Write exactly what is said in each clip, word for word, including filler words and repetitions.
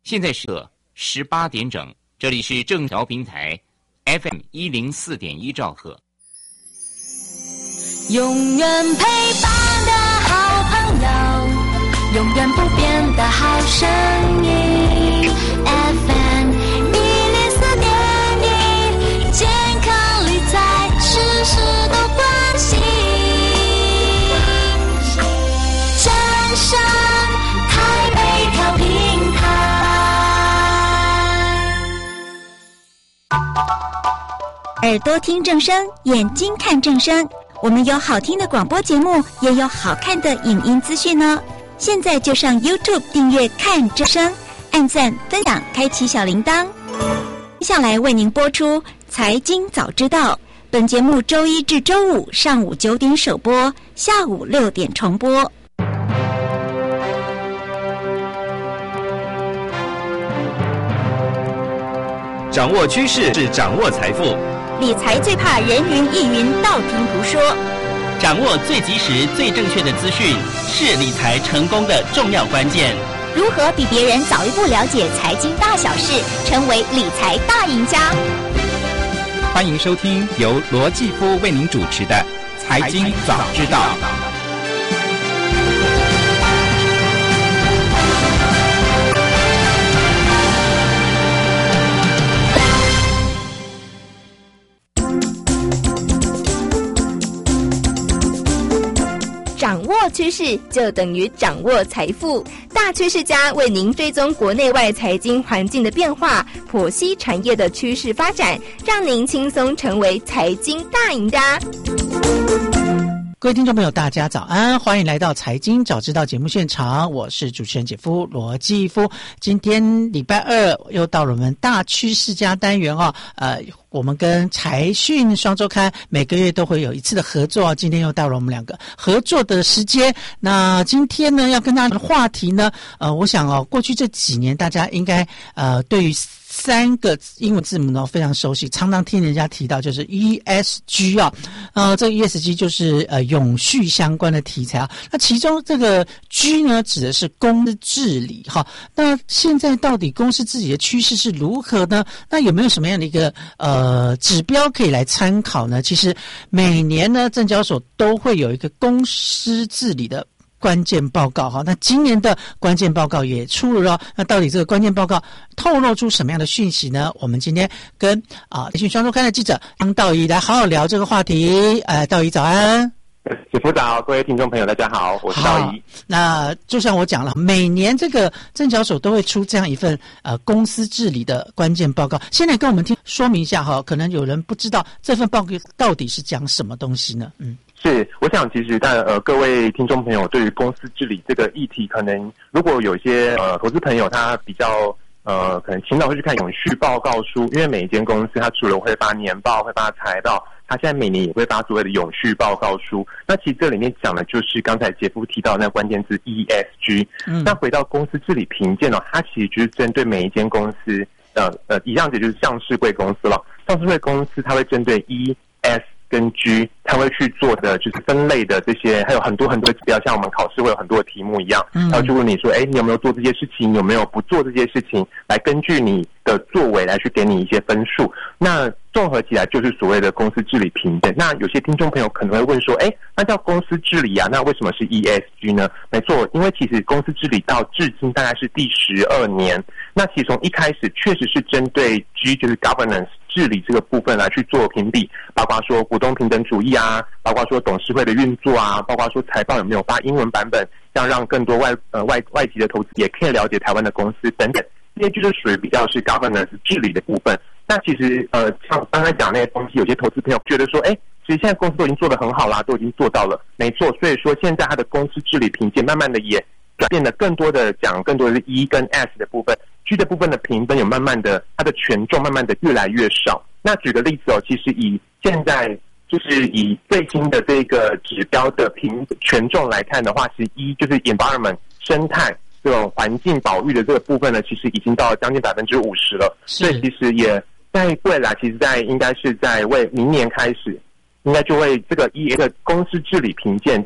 现在是十八点整，这里是正调平台 F M 一零四点一兆赫。 永远陪伴的好朋友，永远不变的好声音 F M 一零四点一，健康理财事事都关心，正声台北调频台。 耳朵听正声，眼睛看正声，我们有好听的广播节目，也有好看的影音资讯呢。现在就上 YouTube 订阅看正声，按赞分享，开启小铃铛。接下来为您播出财经早知道，本节目周一至周五上午九点首播，下午六点重播。 掌握趋势是掌握财富， 理财最怕人云亦云，道听途说。 掌握最及时、最正确的资讯，是理财成功的重要关键。 如何比别人早一步了解财经大小事，成为理财大赢家？ 欢迎收听由罗继夫为您主持的《财经早知道》。 掌握趋势就等于掌握财富，大趋势家为您追踪国内外财经环境的变化，剖析产业的趋势发展，让您轻松成为财经大赢家。 各位听众朋友大家早安，欢迎来到财经早知道节目现场，我是主持人姐夫罗继夫。今天礼拜二又到了我们大趋势家单元哦，呃我们跟财讯双周刊每个月都会有一次的合作，今天又到了我们两个合作的时间。那今天呢要跟大家的话题呢，呃我想哦，过去这几年大家应该呃对于三个英文字母呢非常熟悉，常常听人家提到就是 E S G 啊，呃，这个 E S G 就是呃永续相关的题材啊。那其中这个 G 呢指的是公司治理哈。那现在到底公司治理的趋势是如何呢？那有没有什么样的一个呃指标可以来参考呢？其实每年呢证交所都会有一个公司治理的关键报告哈，那今年的关键报告也出了哦。那到底这个关键报告透露出什么样的讯息呢？我们今天跟啊财讯双周刊的记者张道仪来好好聊这个话题。呃，道仪早安。 姐夫早，各位听众朋友大家好，我是道仪。 那就像我讲了，每年这个证交所都会出这样一份呃公司治理的关键报告。先来跟我们听说明一下哈，可能有人不知道这份报告到底是讲什么东西呢？嗯。 是，我想其实但呃各位听众朋友对于公司治理这个议题，可能如果有一些呃投资朋友他比较呃可能倾倒会去看永续报告书，因为每一间公司它除了会发年报、会发财报，它现在每年也会发所谓的永续报告书。那其实这里面讲的就是刚才杰夫提到的那个关键字 E S G。嗯，那回到公司治理评鉴呢，它其实就是针对每一间公司，呃呃一样的就是上市柜公司了。上市柜公司它会针对 E S 跟 G， 他会去做的就是分类的这些，还有很多很多指标，像我们考试会有很多的题目一样，嗯，他会去问你说，哎，你有没有做这些事情，有没有不做这些事情，来根据你的作为来去给你一些分数。那综合起来就是所谓的公司治理评鉴。那有些听众朋友可能会问说，哎，那叫公司治理啊，那为什么是 E S G 呢？没错，因为其实公司治理到至今大概是第十二年。那其实从一开始确实是针对 G 就是 governance 治理这个部分来去做评比，包括说股东平等主义啊，包括说董事会的运作啊，包括说财报有没有发英文版本，这样让更多外呃外外籍的投资也可以了解台湾的公司等等，这些就是属于比较是 governance 治理的部分。那其实呃像刚才讲那些东西，有些投资朋友觉得说，哎，其实现在公司都已经做得很好啦，都已经做到了，没错。所以说现在它的公司治理评鉴慢慢的也转变得更多的讲更多的是 E 跟 S 的部分。G 的部分的评分有慢慢的，它的权重慢慢的越来越少。那举个例子哦，其实以现在就是以最新的这个指标的评权重来看的话，其实一就是 environment 生态这种环境保育的这个部分呢，其实已经到了将近百分之五十了。所以其实也在未来，其实在应该是在为明年开始，应该就会这个一个公司治理评鉴在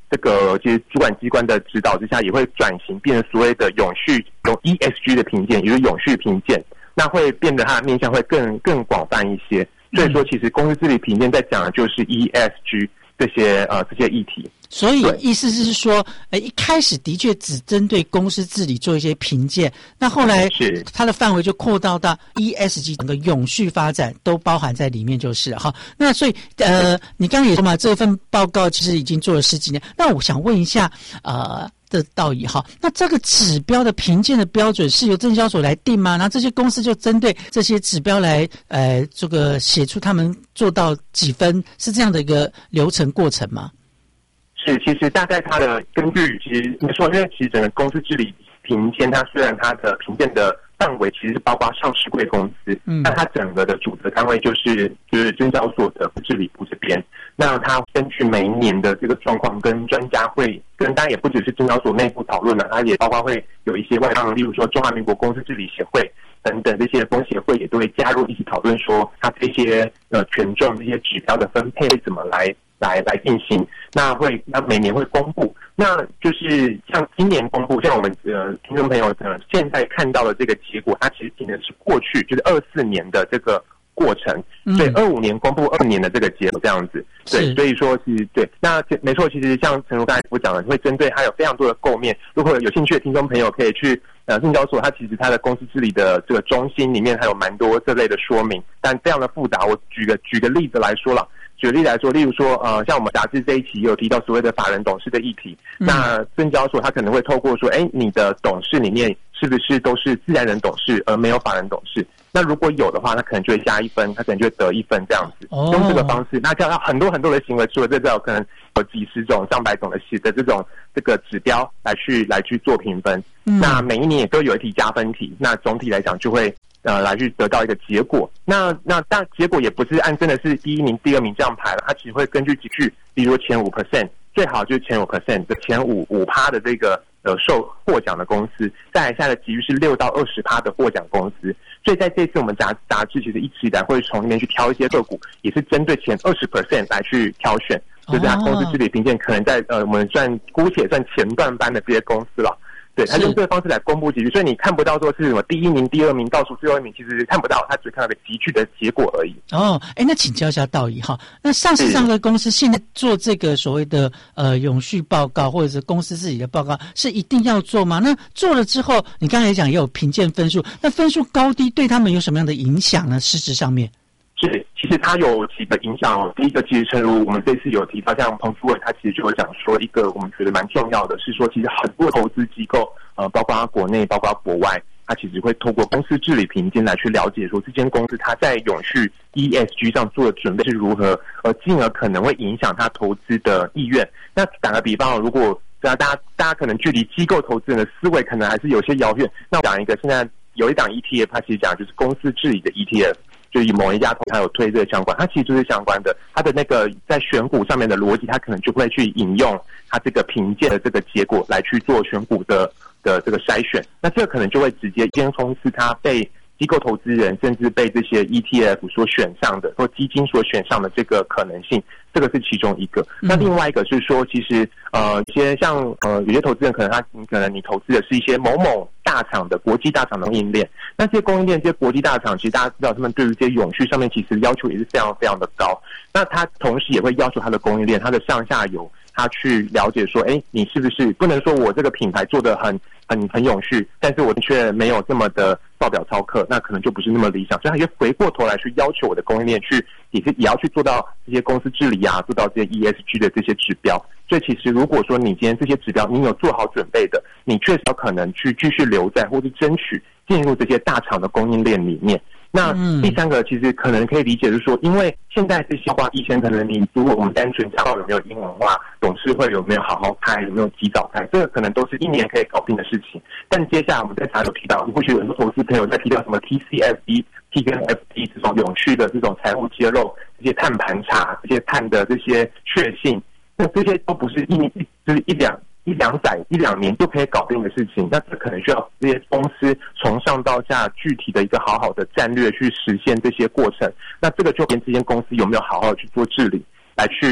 这个其实主管机关的指导之下，也会转型变成所谓的永续用 E S G 的评鉴，也就是永续评鉴，那会变得它的面向会更更广泛一些。所以说，其实公司治理评鉴在讲的就是 E S G 这些呃这些议题。 所以意思是说，呃，一开始的确只针对公司治理做一些评鉴，那后来是它的范围就扩大到 E S G 整个永续发展都包含在里面就是了哈。那所以呃，你刚刚也说嘛，这份报告其实已经做了十几年。那我想问一下，呃。的道义哈，那这个指标的评鉴的标准是由证交所来定吗？然后这些公司就针对这些指标来，呃，这个写出他们做到几分，是这样的一个流程过程吗？ 是，其实大概它的根据，其实没错，因为其实整个公司治理评鉴，它虽然它的评鉴的范围其实是包括上市柜公司，嗯，那它整个的主责单位就是就是证交所的治理部这边。那它根据每一年的这个状况，跟专家会，跟当然也不只是证交所内部讨论了，它也包括会有一些外方，例如说中华民国公司治理协会等等这些风协会也都会加入一起讨论，说它这些呃权重这些指标的分配会怎么来来来进行。那会那每年会公布，那就是像今年公布，像我们呃听众朋友呃现在看到的这个结果，它其实仅的是过去就是二四年的这个过程，所以二五年公布二年的这个结果这样子。对，所以说其实对，那没错，其实像陈如刚才我讲的，会针对它有非常多的构面。如果有兴趣的听众朋友可以去呃证交所，它其实它的公司治理的这个中心里面还有蛮多这类的说明，但非常的复杂。我举个举个例子来说了。举例来说，例如说，呃，像我们杂志这一期也有提到所谓的法人董事的议题，嗯、那证交所它可能会透过说，哎，你的董事里面是不是都是自然人董事，而没有法人董事？那如果有的话，那可能就会加一分，他可能就会得一分这样子。哦、用这个方式，那这样很多很多的行为，除了这种可能有几十种、上百种的写的这种这个指标来去来去做评分。嗯、那每一年也都有一题加分题，那总体来讲就会。呃，来去得到一个结果。那那但结果也不是按真的是第一名、第二名这样排了，它其实会根据几句，比如说前五 percent， 最好就是前五 percent 的前五五趴的这个呃受获奖的公司，再来下的几率是六到二十趴的获奖公司。所以在这次我们杂杂志其实一直以来会从里面去挑一些个股，也是针对前二十 percent 来去挑选，就是它公司治理评鉴可能在呃我们算姑且算前段班的这些公司了。对，他用这个方式来公布集聚，所以你看不到说是什么第一名、第二名倒数最后一名，其实看不到，他只看到个集聚的结果而已。 哦，哎，那请教一下道义哈，那上市上的公司现在做这个所谓的呃永续报告或者是公司自己的报告，是一定要做吗？那做了之后，你刚才讲也有评鉴分数，那分数高低对他们有什么样的影响呢？实质上面？ 是，其实它有几个影响哦。第一个，其实诚如我们这次有提到，像彭主委他其实就有讲说，一个我们觉得蛮重要的是说，其实很多投资机构，呃，包括国内，包括国外，它其实会透过公司治理评鉴来去了解说，这间公司它在永续 E S G 上做的准备是如何，而进而可能会影响它投资的意愿。那打个比方，如果大家大家可能距离机构投资人的思维可能还是有些遥远，那我讲一个，现在有一档 E T F， 它其实讲就是公司治理的 E T F。就以某一家投它有推这个相关，它其实就是相关的，它的那个在选股上面的逻辑，它可能就会去引用它这个评鉴的这个结果来去做选股的的这个筛选，那这个可能就会直接间公司它被机构投资人甚至被这些 E T F 所选上的或基金所选上的这个可能性，这个是其中一个。那另外一个是说，其实呃，一些像呃，有些投资人可能他可能你投资的是一些某某大厂的国际大厂的供应链，那这些供应链这些国际大厂，其实大家知道他们对于这些永续上面其实要求也是非常非常的高。那他同时也会要求他的供应链，他的上下游，他去了解说，哎，你是不是不能说我这个品牌做得很很很永续，但是我却没有这么的报表操课，那可能就不是那么理想，所以他就回过头来去要求我的供应链去，也是也要去做到这些公司治理啊，做到这些 E S G 的这些指标。所以其实如果说你今天这些指标你有做好准备的，你确实有可能去继续留在或是争取进入这些大厂的供应链里面。那第三个其实可能可以理解就是说，因为现在这些话，以前可能你如果我们单纯讲到有没有英文化，董事会有没有好好开，有没有及早开，这个可能都是一年可以搞定的事情。但接下来我们在查有提到，或许有很多投资朋友在提到什么 T C F D、T 跟 F D 这种永续的这种财务揭露，这些碳盘查，这些碳的这些确信，那这些都不是一年就是一两。一两载一两年就可以搞定的事情，那这可能需要这些公司从上到下具体的一个好好的战略去实现这些过程。那这个就跟这间公司有没有好好的去做治理，来去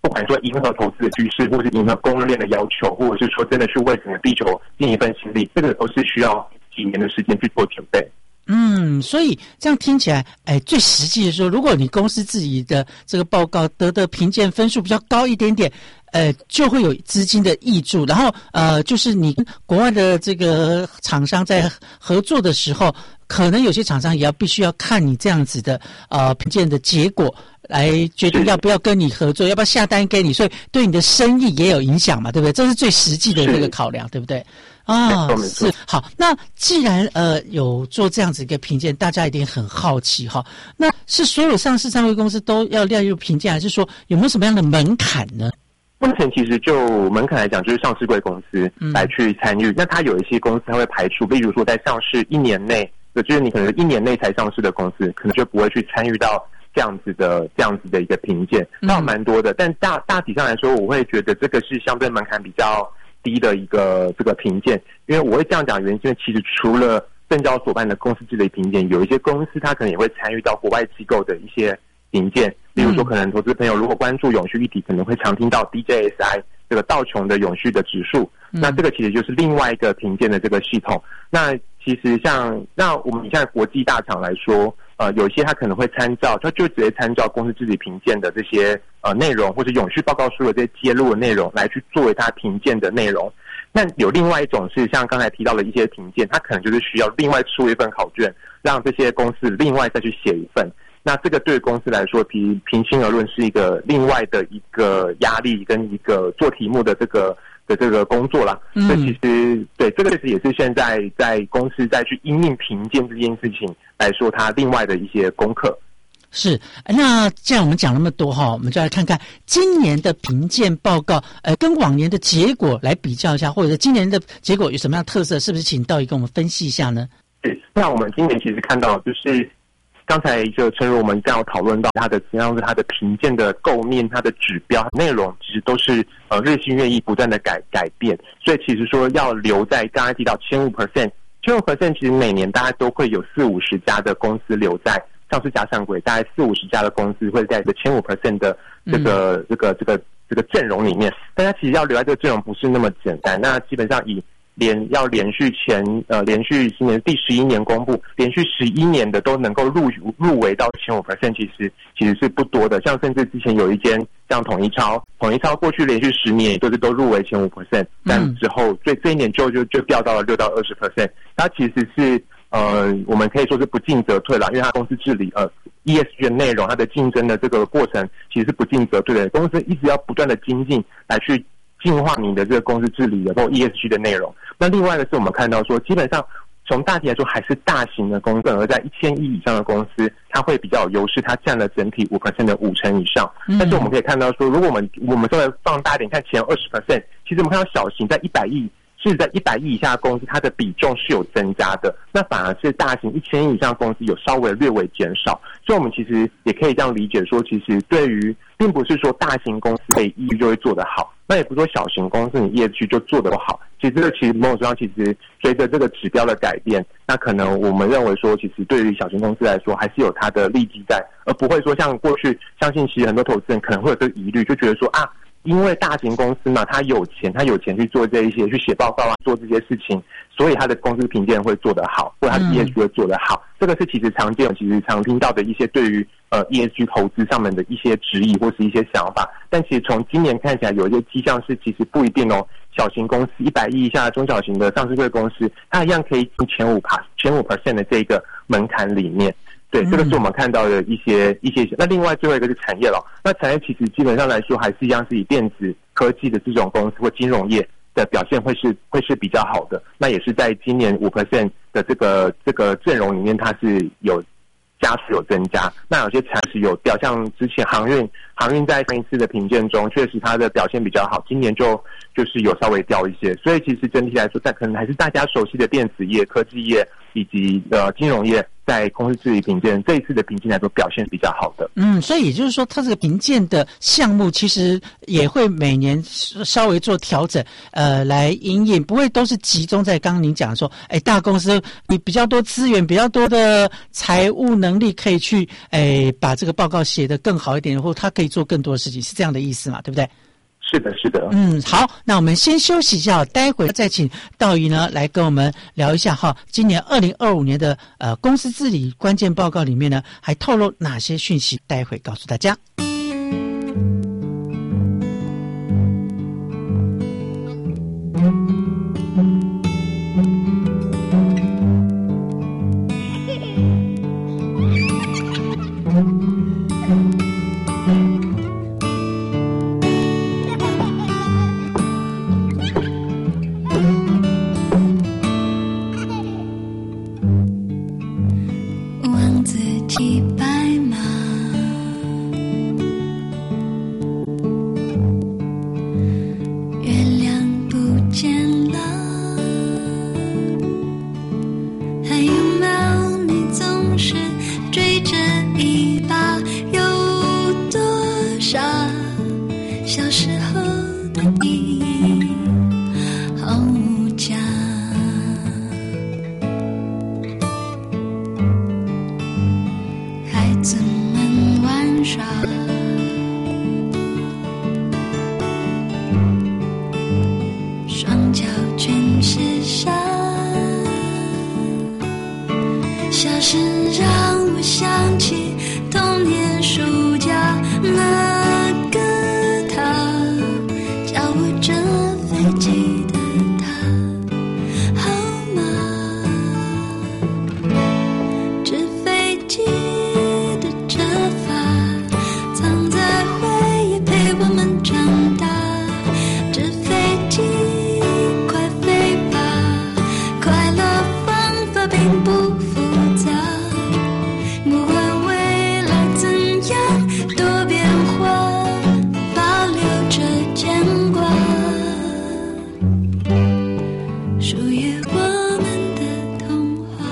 不管说迎合投资的趋势，或是迎合供应链的要求，或者是说真的是为整个地球尽一份心力，这个都是需要几年的时间去做准备。 嗯，所以这样听起来，哎，最实际的说，如果你公司自己的这个报告得的评鉴分数比较高一点点，呃，就会有资金的挹注，然后呃，就是你国外的这个厂商在合作的时候，可能有些厂商也要必须要看你这样子的呃评鉴的结果，来决定要不要跟你合作，要不要下单给你，所以对你的生意也有影响嘛，对不对？这是最实际的这个考量，对不对？啊，是好。那既然呃有做这样子一个评鉴，大家一定很好奇哈。那是所有上市上柜公司都要列入评鉴，还是说有没有什么样的门槛呢？ 目前其实就门槛来讲，就是上市柜公司来去参与。嗯、那它有一些公司它会排除，例如说在上市一年内，就是你可能一年内才上市的公司，可能就不会去参与到这样子的这样子的一个评鉴。那有蛮多的，但大大体上来说，我会觉得这个是相对门槛比较低的一个这个评鉴，因为我会这样讲的原因，因为其实除了证交所办的公司治理评鉴，有一些公司它可能也会参与到国外机构的一些评鉴，例如说可能投资朋友如果关注永续议题，可能会常听到 D J S I 这个道琼的永续的指数，那这个其实就是另外一个评鉴的这个系统。那其实像那我们现在国际大厂来说，呃，有些它可能会参照，它就直接参照公司治理评鉴的这些呃内容，或者永续报告书的这些揭露的内容来去作为它评鉴的内容。那有另外一种是像刚才提到的一些评鉴，它可能就是需要另外出一份考卷，让这些公司另外再去写一份。那这个对公司来说，平平心而论是一个另外的一个压力跟一个做题目的这个的这个工作啦。嗯，所以其实对这个其实也是现在在公司再去因应评鉴这件事情来说，它另外的一些功课。 是，那既然我们讲那么多哈，我们就来看看今年的评鉴报告，呃，跟往年的结果来比较一下，或者今年的结果有什么样的特色？是不是请道仪跟我们分析一下呢？ 是，那我们今年其实看到就是刚才就正如我们刚刚讨论到它的，实际上是它的评鉴的构面、它的指标内容，其实都是呃日新月异、不断的改改变。所以其实说要留在刚才提到前五 percent， 前五 percent 其实每年大概都会有四五十家的公司留在上市加上柜，大概四五十家的公司会在这前五 percent 的这个、嗯、这个这个这个阵容里面。但它其实要留在这个阵容不是那么简单。那基本上以连要连续前呃连续今年第十一年公布，连续十一年的都能够入入围到前五 percent， 其实其实是不多的。像甚至之前有一间像统一超，统一超过去连续十年也都是都入围前五 percent， 但之后这这一年就就就掉到了六到二十 percent。它其实是呃我们可以说是不进则退啦，因为它公司治理呃 E S G 的内容，它的竞争的这个过程其实是不进则退的。公司一直要不断的精进来去净化你的这个公司治理的或 E S G 的内容。那另外的是我们看到说，基本上从大体来说还是大型的公司，而在一千亿以上的公司，它会比较有优势，它占了整体 百分之五 的五成以上。但是我们可以看到说，如果我们我们稍微放大一点看前 百分之二十， 其实我们看到小型在一百亿是在一百亿以下的公司，它的比重是有增加的，那反而是大型一千亿以上的公司有稍微略微减少。所以我们其实也可以这样理解说，其实对于并不是说大型公司的 E S G 就会做得好，那也不是说小型公司你 E S G 就做得不好。其实这个其实某种程度上，其实随着这个指标的改变，那可能我们认为说，其实对于小型公司来说，还是有它的利基在，而不会说像过去，相信其实很多投资人可能会有这个疑虑，就觉得说啊，因为大型公司嘛，他有钱，他有钱去做这一些，去写报告啊，做这些事情，所以他的公司评鉴会做得好，或者他的 E S G 会做得好。嗯、这个是其实常见，其实常听到的一些对于呃 E S G 投资上面的一些质疑或是一些想法。但其实从今年看起来，有一些迹象是其实不一定哦。小型公司一百亿以下的中小型的上市柜公司，它一样可以进前五趴前五 percent 的这个门槛里面。对，这个是我们看到的一些一些。那另外最后一个是产业了。那产业其实基本上来说，还是一样是以电子科技的这种公司或金融业的表现会是会是比较好的。那也是在今年五 percent 的这个这个阵容里面，它是有加速有增加。那有些产业有掉，像之前航运，航运在上一次的评鉴中，确实它的表现比较好，今年就就是有稍微掉一些。所以其实整体来说，在可能还是大家熟悉的电子业、科技业以及呃金融业在公司治理评鉴这一次的评鉴来说表现比较好的。 嗯，所以也就是说，它这个评鉴的项目其实也会每年稍微做调整，呃，来因应，不会都是集中在刚刚您讲说，哎，大公司你比较多资源、比较多的财务能力，可以去哎把这个报告写得更好一点，或他可以做更多的事情，是这样的意思嘛？对不对？ 是的，是的。 嗯，好，那我们先休息一下，待会再请道仪呢来跟我们聊一下哈，今年二零二五年的呃公司治理关键报告里面呢，还透露哪些讯息？待会告诉大家。 望自己白马，月亮不见了，还有没有你总是追着一把，有多少小时候的你好无价。孩子们玩耍，双脚全是沙，笑声让我想起童年暑假，那个他教我折飞机的他，好吗？纸飞机的折法，藏在回忆陪我们长大。纸飞机快飞吧，快乐方法并不复杂，不管未来怎样多变化，保留着牵挂，属于我们的童话。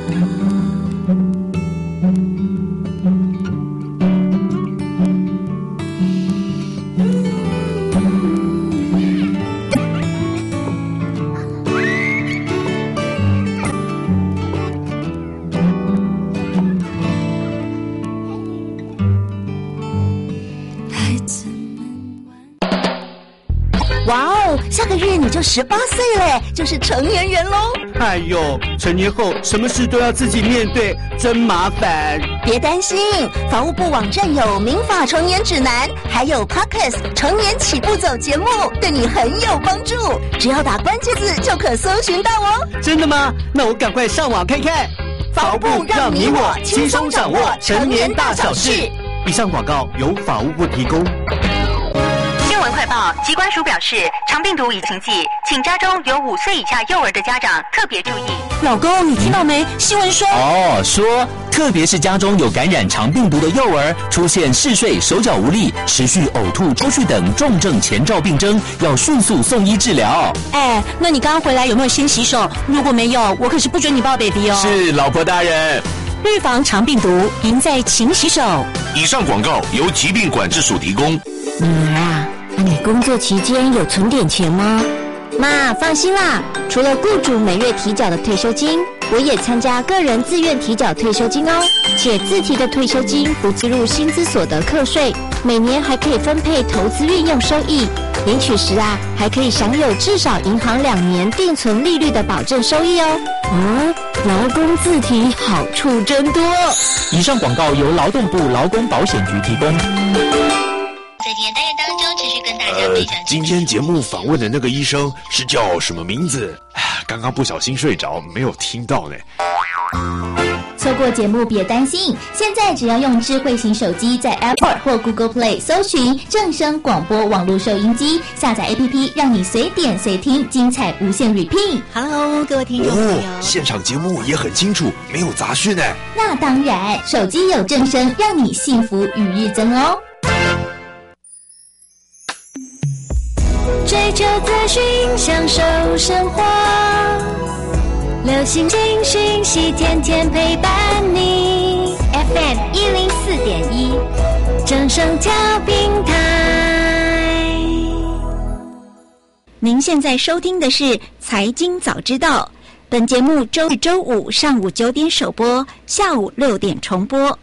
孩子们玩。 哇哦，下个月你就十八岁了，就是成年人喽！ 哎呦，成年后什么事都要自己面对，真麻烦。 别担心，法务部网站有民法成年指南，还有 Podcast 成年起步走节目，对你很有帮助。只要打关键字就可搜寻到哦。 真的吗？那我赶快上网看看。 法务部让你我轻松掌握成年大小事。 以上广告由法务部提供。 新闻快报：疾管署表示，肠病毒已经季，请家中有五岁以下幼儿的家长特别注意。 老公，你听到没？新闻说哦，说特别是家中有感染肠病毒的幼儿，出现嗜睡、手脚无力、持续呕吐、抽搐等重症前兆病征，要迅速送医治疗。 哎，那你刚刚回来有没有先洗手？如果没有，我可是不准你抱 baby 哦。 是，老婆大人。 预防肠病毒，赢在勤洗手。 以上广告由疾病管制署提供。 女儿啊，你工作期间有存点钱吗？妈，放心啦，除了雇主每月提缴的退休金，我也参加个人自愿提缴退休金哦，且自提的退休金不计入薪资所得课税，每年还可以分配投资运用收益，领取时啊还可以享有至少银行两年定存利率的保证收益哦。哦，劳工自提好处真多。 以上广告由劳动部劳工保险局提供。 在今天单元当中，持续跟大家分享。 呃，今天节目访问的那个医生是叫什么名字？刚刚不小心睡着，没有听到呢。 错过节目别担心，现在只要用智慧型手机在 Apple 或 Google Play 搜寻正声广播网络收音机，下载 A P P 让你随点随听，精彩无限 repeat。Hello， 各位听众朋友， 哦，现场节目也很清楚，没有杂讯呢。 那当然，手机有正声，让你幸福与日增哦。 追求资讯，享受生活，流流星星讯息，天天陪伴你。F M 一零四点一，正声调频台。 您现在收听的是《财经早知道》，本节目周日、周五上午九点首播，下午六点重播。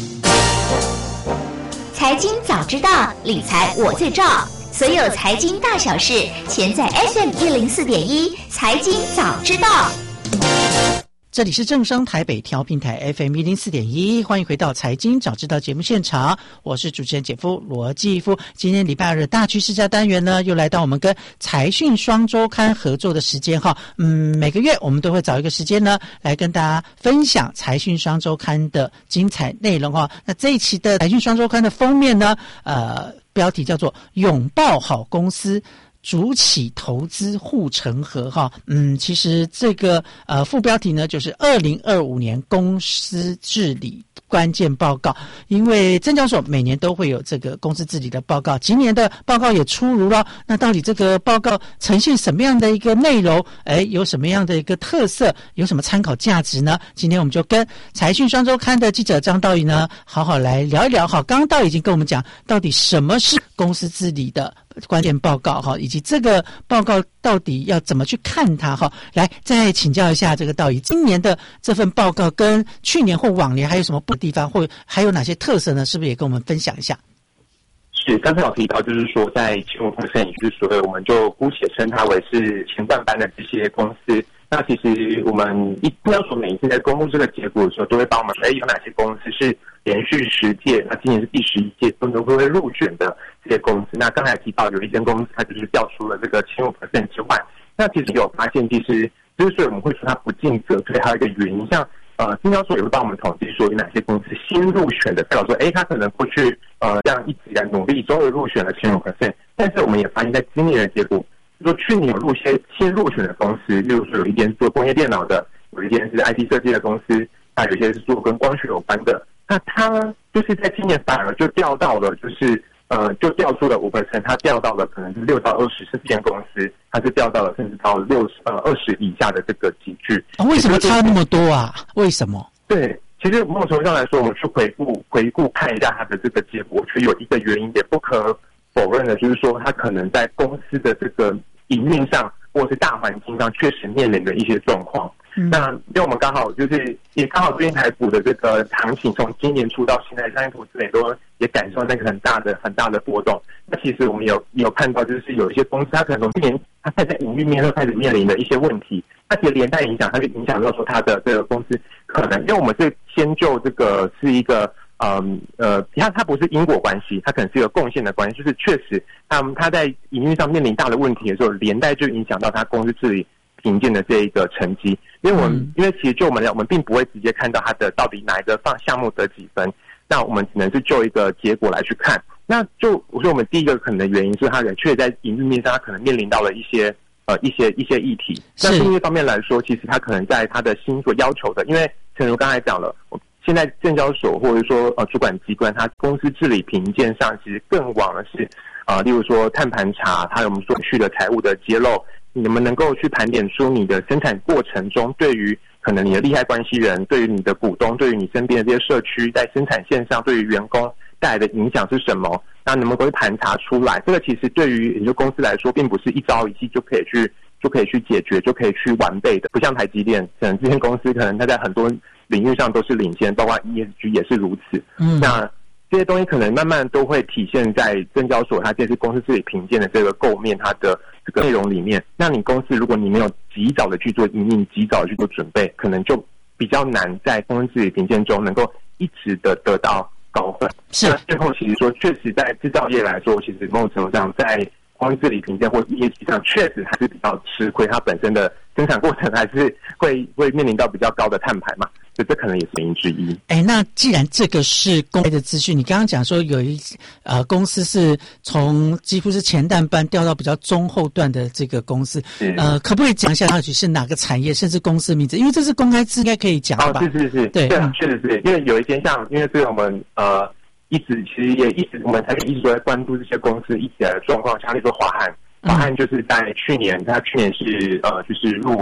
财经早知道，理财我最照。所有财经大小事，全在 F M 一零四点一财经早知道。 这里是正声台北调频台 F M 一零四点一，欢迎回到财经早知道节目现场，我是主持人姐夫罗继夫。今天礼拜二的大趋势家单元呢，又来到我们跟财讯双周刊合作的时间哈。嗯，每个月我们都会找一个时间呢，来跟大家分享财讯双周刊的精彩内容哈。那这一期的财讯双周刊的封面呢，呃，标题叫做“拥抱好公司”。主企投资护城河哈，嗯，其实这个呃副标题呢就是二零二五年公司治理关键报告，因为证交所每年都会有这个公司治理的报告，今年的报告也出炉了。那到底这个报告呈现什么样的一个内容？哎，有什么样的一个特色？有什么参考价值呢？今天我们就跟财讯双周刊的记者张道仪呢，好好来聊一聊哈。刚刚道仪已经跟我们讲，到底什么是公司治理的关键报告哈，以及这个报告到底要怎么去看它哈？来，再请教一下这个道仪，今年的这份报告跟去年或往年还有什么不同地方，或还有哪些特色呢？是不是也跟我们分享一下？ 是，刚才有提到，就是说在前五 percent， 也就是所谓我们就姑且称它为是前半班的这些公司。那其实我们一定要说，每一次在公布这个结果的时候，都会帮我们说，哎，有哪些公司是连续十届，那今年是第十一届，都能够会入选的这些公司。那刚才提到有一间公司，它就是调出了这个前五 percent 之外，那其实有发现，其实之所以我们会说它不进则退，还有一个原因，像呃，证交所也会帮我们统计说有哪些公司新入选的，代表说，哎，它可能过去呃这样一直以来努力，终于入选了前五 percent， 但是我们也发现，在今年的结果。说去年有入些新入选的公司，例如说有一间做工业电脑的，有一间是 I T 设计的公司，那有些是做跟光学有关的。那它就是在今年反而就掉到了，就是呃，就掉出了五 percent， 它掉到了可能是六到二十四间公司，它是掉到了甚至到六十呃二十以下的这个集聚。 啊，为什么差那么多啊？为什么？ 对，其实某种程度上来说，我们去回顾回顾看一下它的这个结果，我觉得有一个原因也不可否认的，就是说它可能在公司的这个营运上，或者是大环境上，确实面临的一些状况。嗯、那因为我们刚好就是也刚好最近台股的这个行情，从今年初到现在，相信投资人都也感受到那个很大的很大的波动。那其实我们有有看到，就是有一些公司，它可能从今年它开始在营运面上开始面临的一些问题，那其实连带影响，它就影响到说它的这个公司可能，因为我们是先就这个是一个。嗯呃，它它不是因果关系，它可能是一个贡献的关系，就是确实，他们它在营运上面临大的问题的时候，连带就影响到它公司治理评鉴的这一个成绩。因为我们、嗯、因为其实就我们来，我们并不会直接看到它的到底哪一个放项目得几分，那我们只能是就一个结果来去看。那就我说我们第一个可能的原因是，它确实在营运面上，它可能面临到了一些呃一些一些议题。那另一方面来说，其实它可能在它的新所要求的，因为正如刚才讲了，我。现在证交所或者说呃主管机关，它公司治理评鉴上其实更往的是呃，例如说碳盘查，还有我们所去的财务的揭露，你们能够去盘点出你的生产过程中，对于可能你的利害关系人，对于你的股东，对于你身边的这些社区，在生产线上对于员工带来的影响是什么？那能不能够盘查出来？这个其实对于研究公司来说，并不是一朝一夕就可以去就可以去解决，就可以去完备的，不像台积电，可能这间公司可能它在很多领域上都是领先，包括 E S G 也是如此。嗯，那这些东西可能慢慢都会体现在证交所它这次公司治理评鉴的这个构面，它的这个内容里面。那你公司如果你没有及早的去做营运，及早的去做准备，可能就比较难在公司治理评鉴中能够一直的得到高分。是，那最后其实说，确实在制造业来说，其实某种程度上在公司治理评鉴或业绩上，确实还是比较吃亏，它本身的生产过程还是会会面临到比较高的碳排嘛。所以这可能也是原因之一。哎，那既然这个是公开的资讯，你刚刚讲说有一呃公司是从几乎是前段班调到比较中后段的这个公司，呃，可不可以讲一下到底是哪个产业，甚至公司名字？因为这是公开资，应该可以讲吧？哦，是是是，对，对，确实是，因为有一些像，因为这个我们呃一直其实也一直我们才一直都在关注这些公司一起来的状况，像例如说华汉。华汉就是在去年，他去年是呃，就是入围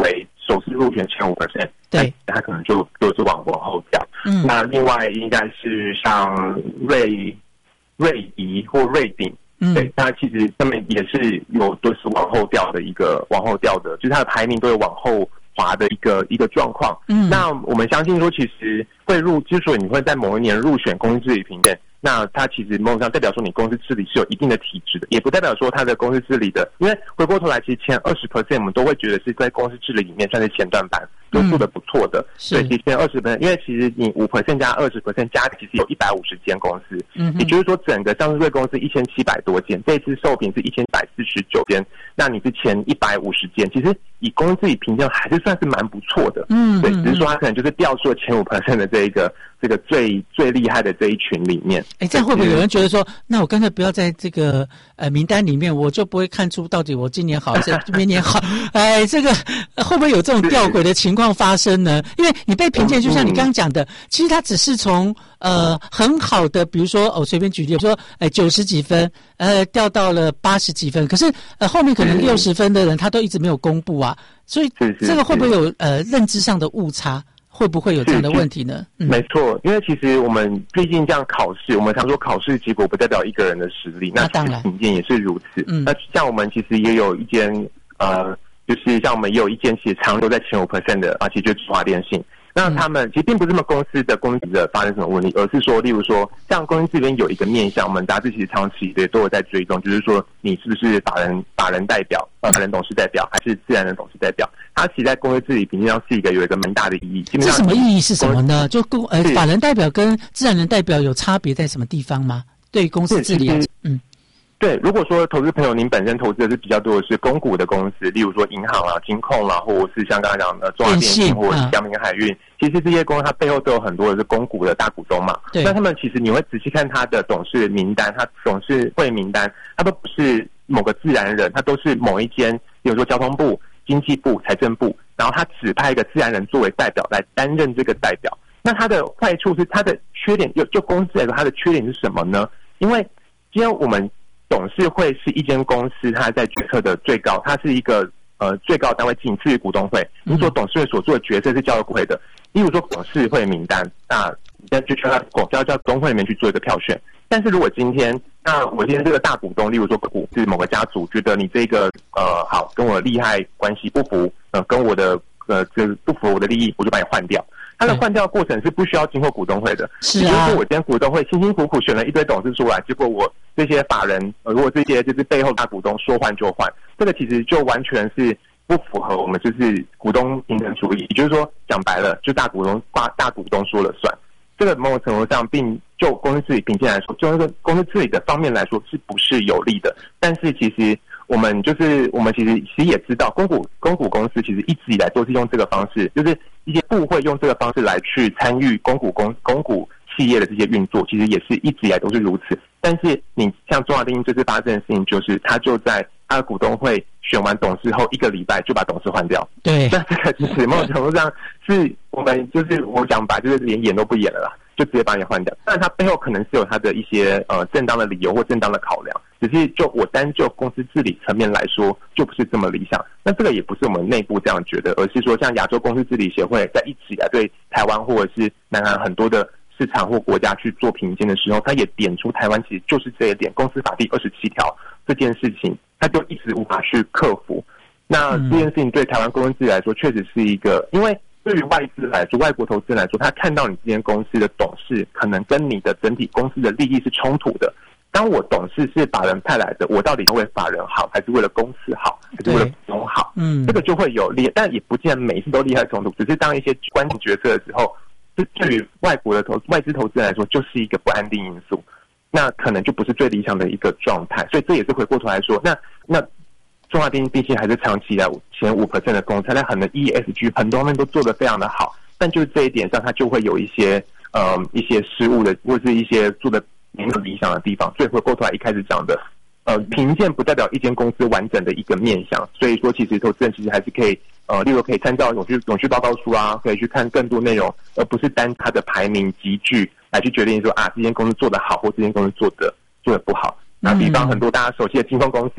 首次入选前五 percent， 对， 它可能就就是往往后掉。嗯，那另外应该是像瑞瑞仪或瑞鼎。嗯，对，它其实上面也是有都是往后掉的一个往后掉的，就是它的排名都有往后滑的一个一个状况。嗯，那我们相信说，其实会入，之所以你会在某一年入选公司治理评鉴，那它其实某种上代表说你公司治理是有一定的体质的，也不代表说它的公司治理的，因为回过头来，其实前二十 percent 我们都会觉得是在公司治理里面算是前段班，都做得不错的。对，其实前二十 percent， 因为其实你五 percent 加二十 percent 加，其实有一百五十间公司，嗯，也就是说整个上市柜公司一千七百多间，这次受评是一千一百四十九间，那你是前一百五十间，其实以公司治理评鉴还是算是蛮不错的。嗯，对，只是说它可能就是掉出了前五 percent 的这一个这个最最厉害的这一群里面。 哎，这样会不会有人觉得说，那我干脆不要在这个呃名单里面，我就不会看出到底我今年好还是明年好？哎，这个会不会有这种吊诡的情况发生呢？因为你被评鉴，就像你刚刚讲的，其实它只是从呃很好的，比如说我、哦、随便举例，说哎九十几分，呃掉到了八十几分，可是呃后面可能六十分的人他都一直没有公布啊，所以这个会不会有呃认知上的误差？会不会有这样的问题呢？ 嗯、没错，因为其实我们毕竟这样考试，我们常说考试结果不代表一个人的实力，那当然评鉴也是如此。嗯，那像我们其实也有一间呃，就是像我们也有一间其实长留在前五 percent 的啊，其实就是中华电信。那他们其实并不是他们公司的公司的发生什么问题，而是说，例如说，像公司这边有一个面向，我们杂志其实长期的都有在追踪，就是说你是不是法人法人代表、呃法人董事代表，还是自然人董事代表？它其实在公司治理评鉴上是一个有一个蛮大的意义。 这什么意义是什么呢？就公呃法人代表跟自然人代表有差别在什么地方吗？对于公司治理，嗯。 对，如果说投资朋友您本身投资的是比较多的是公股的公司，例如说银行啦、金控啦，或者是像刚才讲的中华电信或者是阳明海运，其实这些公司它背后都有很多的是公股的大股东嘛。对。那他们其实你会仔细看他的董事名单，他董事会名单，他都不是某个自然人，他都是某一间，比如说交通部、经济部、财政部，然后他指派一个自然人作为代表来担任这个代表。那他的坏处是他的缺点，就就公司来说，他的缺点是什么呢？因为今天我们董事会是一间公司，它在决策的最高，它是一个呃最高单位，仅次于股东会。你所董事会所做的决策是交由股会的，例如说董事会名单，那就叫它股交叫股东会里面去做一个票选。但是如果今天，那我今天这个大股东，例如说股是某个家族，觉得你这个呃好跟我的利害关系不符，呃跟我的呃这不符我的利益，我就把你换掉。它的换掉过程是不需要经过股东会的， 是啊。 也就是说，我今天股东会辛辛苦苦选了一堆董事出来，结果我这些法人，呃，如果这些就是背后大股东说换就换，这个其实就完全是不符合我们就是股东平等主义。也就是说，讲白了，就大股东挂大股东说了算。这个某种程度上，并就公司治理评鉴来说，就那个公司治理的方面来说，是不是有利的？但是其实我们就是我们其实其实也知道，公股公股公司其实一直以来都是用这个方式，就是一些部会用这个方式来去参与公股公公股企业的这些运作，其实也是一直以来都是如此。但是你像中华电信这次发生的事情，就是他就在他的股东会选完董事后一个礼拜就把董事换掉。 对， 那这个其实某种程度上是我们就是我讲白，就是连演都不演了啦，就直接把你换掉。但是他背后可能是有他的一些呃正当的理由或正当的考量，只是就我单就公司治理层面来说，就不是这么理想。那这个也不是我们内部这样觉得，而是说像亚洲公司治理协会在一直以来对台湾或者是南韩很多的市场或国家去做评鉴的时候，他也点出台湾其实就是这一点，公司法第二十七条这件事情，他就一直无法去克服。那这件事情对台湾公司治理来说，确实是一个，因为对于外资来说，外国投资人来说，他看到你这间公司的董事可能跟你的整体公司的利益是冲突的。当我董事是法人派来的，我到底是为法人好，还是为了公司好，还是为了股东好？嗯，这个就会有利，但也不见每次都利害冲突，只是当一些关键决策的时候，这对于外国的投外资投资人来说，就是一个不安定因素，那可能就不是最理想的一个状态。所以这也是回过头来说，那那中华电信毕竟还是长期以来前五 percent 的公司，在很多 E S G 很多方面都做得非常的好，但就是这一点上，它就会有一些呃一些失误的，或是一些做的没有理想的地方。所以回过头来一开始讲的，呃，评鉴不代表一间公司完整的一个面向，所以说其实投资人其实还是可以呃，例如可以参照永续永续报告书啊，可以去看更多内容，而不是单它的排名集聚来去决定说啊，这间公司做得好或这间公司做的做得不好。那比方很多大家熟悉的金控公司，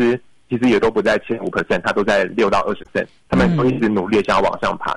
其实也都不在前五 percent， 它都在六到二十 percent， 他们都一直努力想要往上爬。